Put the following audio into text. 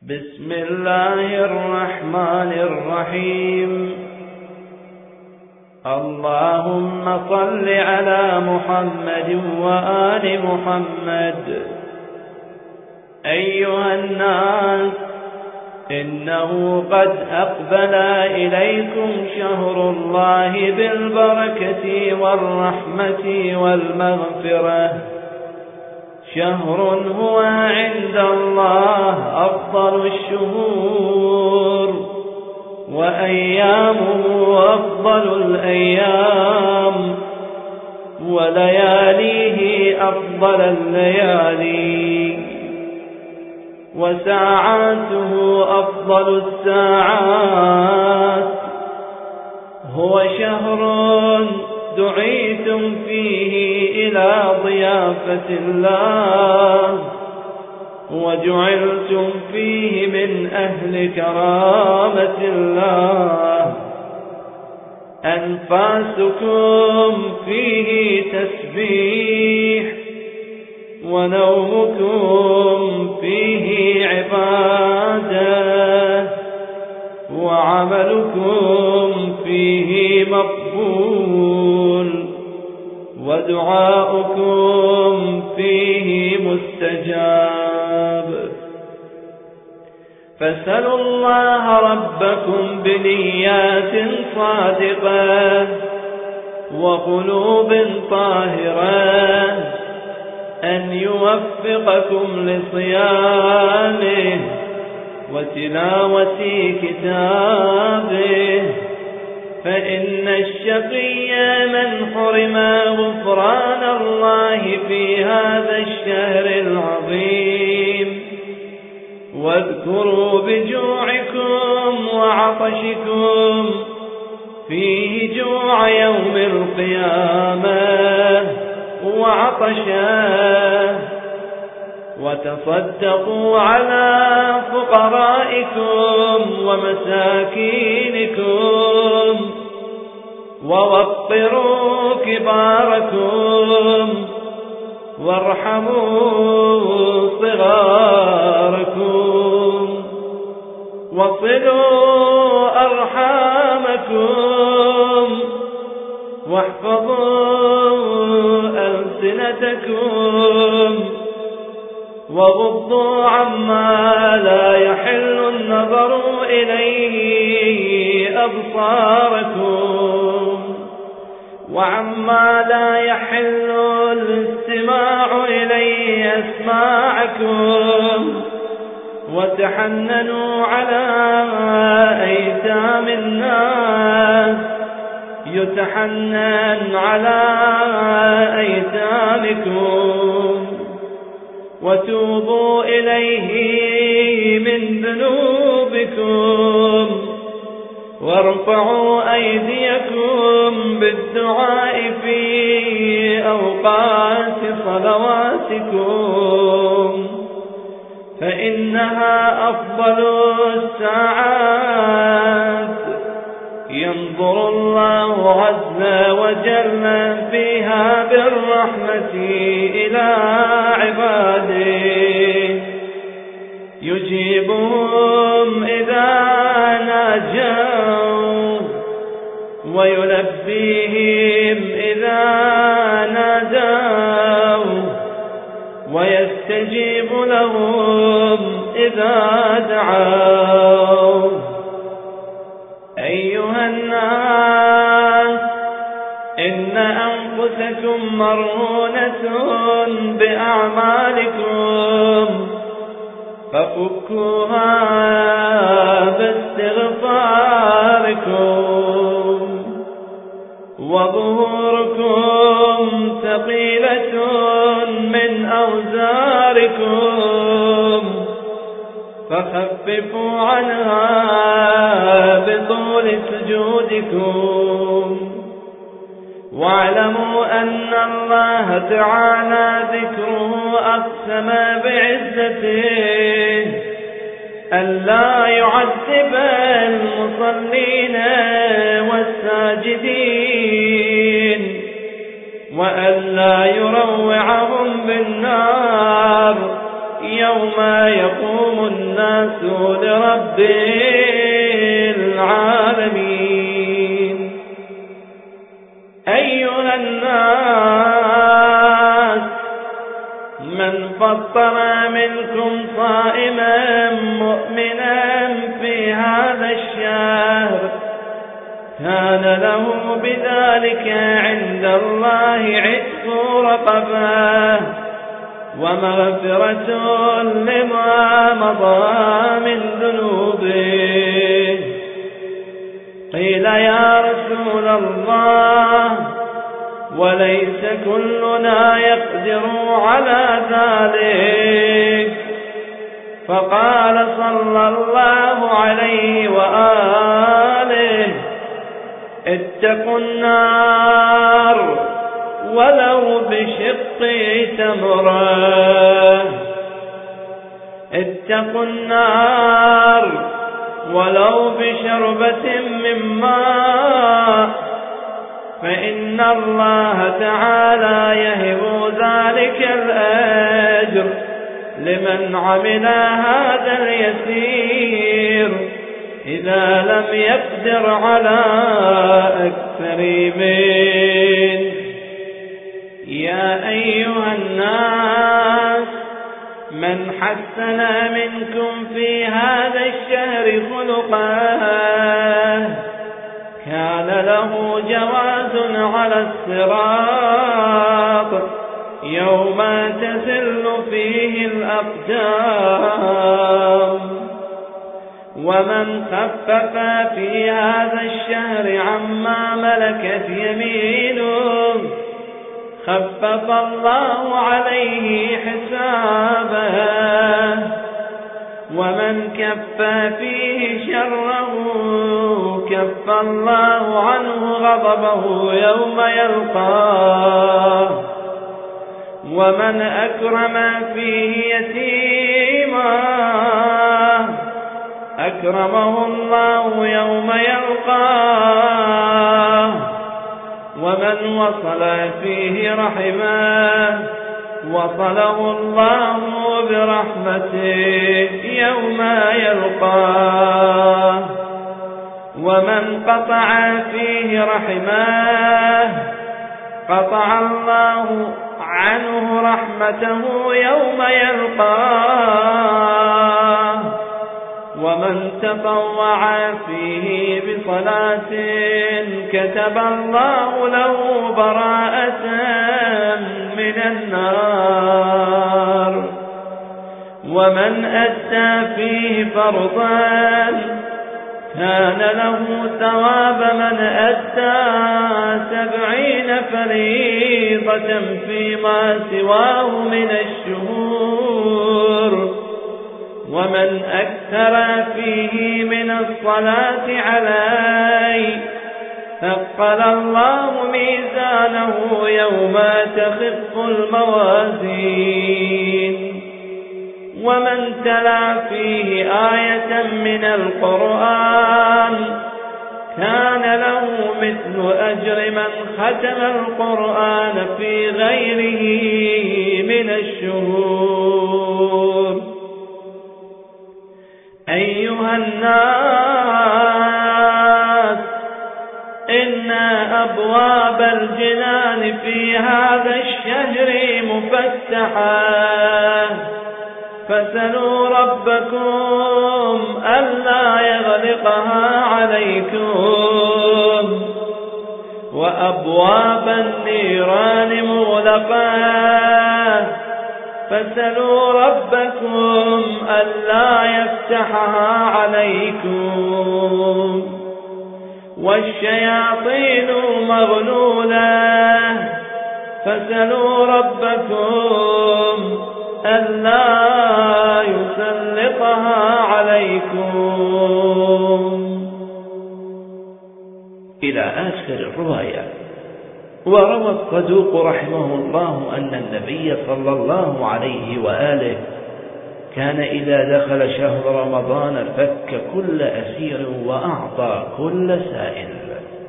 بسم الله الرحمن الرحيم. اللهم صل على محمد وآل محمد. أيها الناس، إنه قد أقبل إليكم شهر الله بالبركة والرحمة والمغفرة، شهر هو عند الله أفضل الشهور، وأيامه أفضل الأيام، ولياليه أفضل الليالي، وساعاته أفضل الساعات. هو شهر دعيتم فيه إلى ضيافة الله، وجعلتم فيه من أهل كرامة الله. أنفاسكم فيه تسبيح، ونومكم فيه عبادة، وعملكم فيه مقبول، ودعاؤكم فيه مستجاب. فاسألوا الله ربكم بنيات صادقة وقلوب طاهرة أن يوفقكم لصيامه وتلاوة كتابه، فإن الشقي من حرم غفران الله في هذا الشهر العظيم. واذكروا بجوعكم وعطشكم فيه جوع يوم القيامة وعطشه، وتصدقوا على فقرائكم ومساكينكم، ووقروا كباركم، وارحموا صغاركم، وصلوا أرحامكم، واحفظوا ألسنتكم، وغضوا عما لا يحل النظر إليه أبصاركم، وعما لا يحل الاستماع إليه أسماعكم، وتحننوا على أيتام الناس يتحنن على أيتامكم، وتوبوا إليه من ذنوبكم، وارفعوا أيديكم بالدعاء في أوقات صلواتكم، فإنها أفضل الساعات. ينظر الله عز وجل فيها بالرحمة إلى عباده، يجيبهم إذا ناجوا، ويلبيهم إذا نادوا، ويستجيب لهم إذا دعوا. أيها الناس، إن أنفسكم مرهونة بأعمالكم، ففكوها باستغفاركم، وظهوركم ثقيلة من أوزاركم، فخففوا عنها بطول سجودكم. واعلموا أن الله تعالى ذكره أقسم بعزته ألا يعذب المصلين والساجدين، وألا يروعهم بالنار يوم يقوم الناس لرب العالمين. أيها الناس، من فطر منكم صائما مؤمنا في هذا الشهر كان له بذلك عند الله عتق رقبة ومغفرة لما مضى من ذنوبه. قيل يا رسول الله وليس كلنا يقدر على ذلك؟ فقال صلى الله عليه وآله: اتقوا النار ولو بشق تمرة. اتقوا النار ولو بشربة من ماء، فإن الله تعالى يهب ذلك الأجر لمن عمل هذا اليسير إذا لم يقدر على أكثر منه. يا أيها الناس، من حسن منكم في هذا الشهر خلقه كان له جواز على الصراط يوم تزل فيه الأقدام. ومن خفف في هذا الشهر عما ملكت يمينه خفف الله عليه حسابه. ومن كف فيه شره كف الله عنه غضبه يوم يلقاه. ومن أكرم فيه يتيما أكرمه الله يوم يلقاه. ومن وصل فيه رحمه وصله الله برحمته يوم يلقاه. ومن قطع فيه رحمه قطع الله عنه رحمته يوم يلقاه. ومن تطوع فيه بصلاة كتب الله له براءة من النار. ومن أدى فيه فرضا كان له ثواب من أدى 70 فريضة فيما سواه من الشهور. ومن أكثر فيه من الصلاة عليه ثقل الله ميزانه يوم تخف الموازين. ومن تلا فيه آية من القرآن كان له مثل أجر من ختم القرآن في غيره من الشهور. أيها الناس، إن أبواب الجنان في هذا الشهر مفتحة، فاسألوا ربكم ألا يغلقها عليكم. وأبواب النيران مغلقة، فاسألوا ربكم ألا يفتحها عليكم. والشياطين مغلولة، فاسألوا ربكم ألا يسلطها عليكم. إلى آخر الرواية. وروى الصدوق رحمه الله أن النبي صلى الله عليه وآله كان إذا دخل شهر رمضان فك كل أسير وأعطى كل سائل.